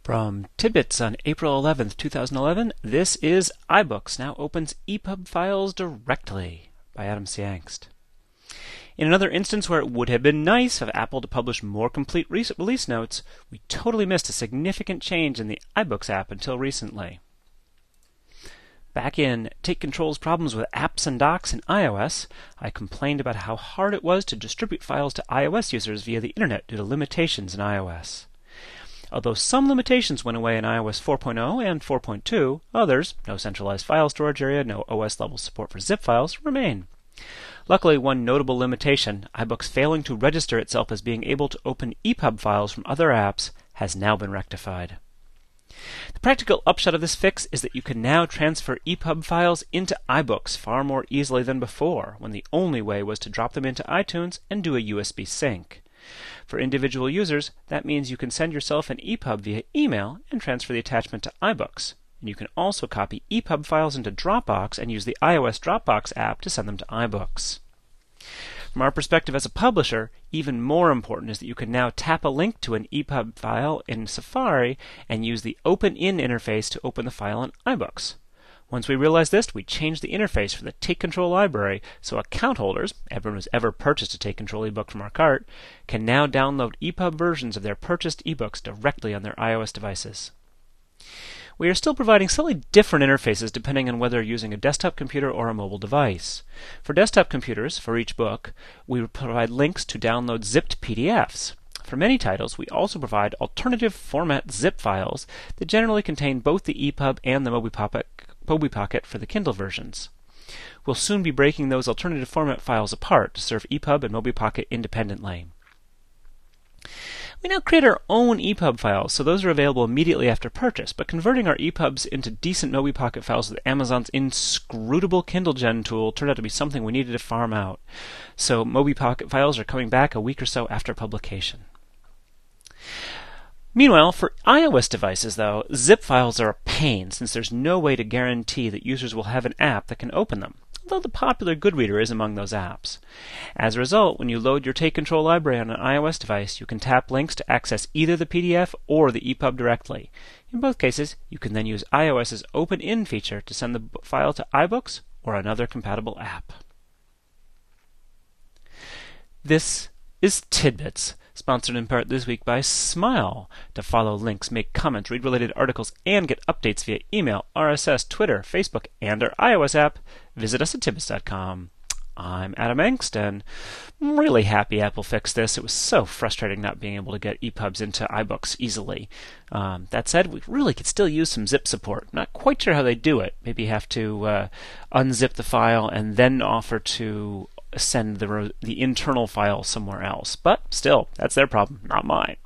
From Tidbits on April 11th, 2011, this is iBooks Now Opens EPUB Files Directly by Adam C. Angst. In another instance where it would have been nice of Apple to publish more complete release notes, we totally missed a significant change in the iBooks app until recently. Back in Take Control's problems with apps and docs in iOS, I complained about how hard it was to distribute files to iOS users via the internet due to limitations in iOS. Although some limitations went away in iOS 4.0 and 4.2, others, no centralized file storage area, no OS-level support for zip files, remain. Luckily, one notable limitation, iBooks failing to register itself as being able to open EPUB files from other apps, has now been rectified. The practical upshot of this fix is that you can now transfer EPUB files into iBooks far more easily than before, when the only way was to drop them into iTunes and do a USB sync. For individual users, that means you can send yourself an EPUB via email and transfer the attachment to iBooks. And you can also copy EPUB files into Dropbox and use the iOS Dropbox app to send them to iBooks. From our perspective as a publisher, even more important is that you can now tap a link to an EPUB file in Safari and use the Open-In interface to open the file in iBooks. Once we realized this, we changed the interface for the Take Control library so account holders, everyone who's ever purchased a Take Control ebook from our cart, can now download EPUB versions of their purchased ebooks directly on their iOS devices. We are still providing slightly different interfaces depending on whether you're using a desktop computer or a mobile device. For desktop computers, for each book, we provide links to download zipped PDFs. For many titles, we also provide alternative format zip files that generally contain both the EPUB and the MobiPocket for the Kindle versions. We'll soon be breaking those alternative format files apart to serve EPUB and MobiPocket independently. We now create our own EPUB files, so those are available immediately after purchase, but converting our EPUBs into decent MobiPocket files with Amazon's inscrutable KindleGen tool turned out to be something we needed to farm out. So MobiPocket files are coming back a week or so after publication. Meanwhile, for iOS devices, though, zip files are a pain since there's no way to guarantee that users will have an app that can open them, although the popular Goodreader is among those apps. As a result, when you load your Take Control library on an iOS device, you can tap links to access either the PDF or the EPUB directly. In both cases, you can then use iOS's Open-In feature to send the file to iBooks or another compatible app. This is Tidbits, sponsored in part this week by Smile. To follow links, make comments, read related articles, and get updates via email, RSS, Twitter, Facebook, and our iOS app, visit us at tidbits.com. I'm Adam Angst, and I'm really happy Apple fixed this. It was so frustrating not being able to get EPUBs into iBooks easily. That said, we really could still use some zip support. Not quite sure how they do it. Maybe you have to unzip the file and then offer to send the internal file somewhere else. But still, that's their problem, not mine.